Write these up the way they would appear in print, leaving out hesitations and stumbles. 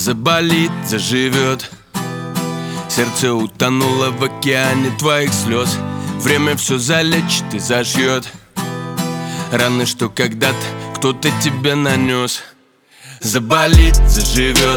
Заболит, заживет. Сердце утонуло в океане твоих слез. Время все залечит и зашьет раны, что когда-то кто-то тебе нанес. Заболит, заживет.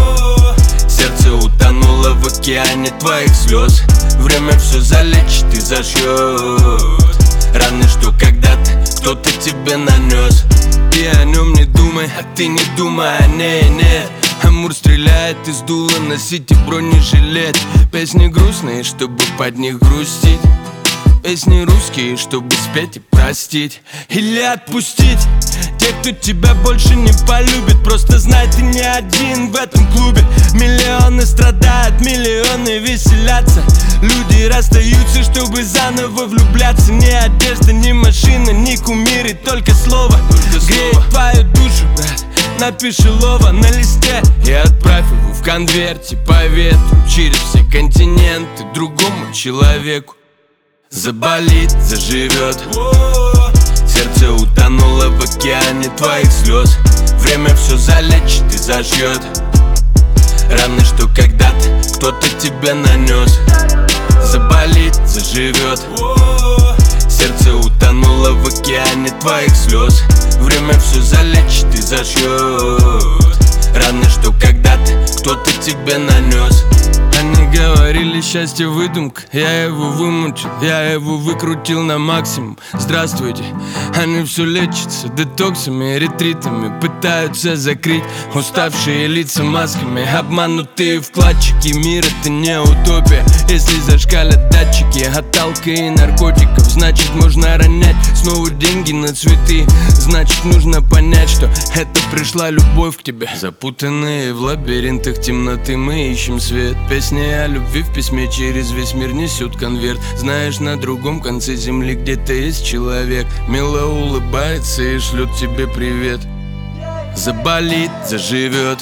Сердце утонуло в океане твоих слез. Время все залечит и зашьет раны, что когда-то кто-то тебе нанес. И о нем не думай, а ты не думай о ней, нет. Амур стреляет из дула, носите бронежилет. Песни грустные, чтобы под них грустить. Песни русские, чтобы спеть и простить. Или отпустить тех, кто тебя больше не полюбит. Просто знай, ты не один в этом клубе. Миллионы страдают, миллионы веселятся. Люди расстаются, чтобы заново влюбляться. Ни одежда, ни машина, ни кумиры, только слово греет твою душу, брат. Напиши лова на листе и отправь его в конверте по ветру через все континенты другому человеку. Заболит, заживет. Сердце утонуло в океане твоих слез. Время все залечит и зашьет раны, что когда-то кто-то тебе нанес. Заболит, заживет. Сердце утонуло в океане твоих слез. Время все залечит и зашьет раны, что когда-то кто-то тебе нанес. Они говорили, счастье выдумка, я его вымучил, я его выкрутил на максимум. Здравствуйте, они все лечатся детоксами, ретритами. Пытаются закрыть уставшие лица масками. Обманутые вкладчики, мир это не утопия. Если зашкалят датчики от алко и наркотиков, значит можно ронять снова деньги на цветы. Значит нужно понять, что это пришла любовь к тебе. Запутанные в лабиринтах темноты мы ищем свет. Песни о любви в письме через весь мир несут конверт. Знаешь, на другом конце земли где-то есть человек. Мило улыбается и шлет тебе привет. Заболит, заживет.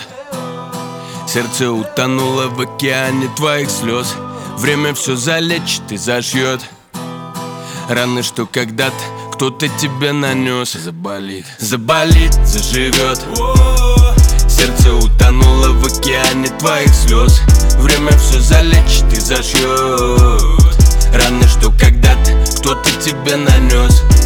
Сердце утонуло в океане твоих слез. Время все залечит и зашьет раны, что когда-то кто-то тебе нанес. Заболит, заболит, заживет. Сердце утонуло в океане твоих слез. Время все залечит и зашьет раны, что когда-то кто-то тебе нанес.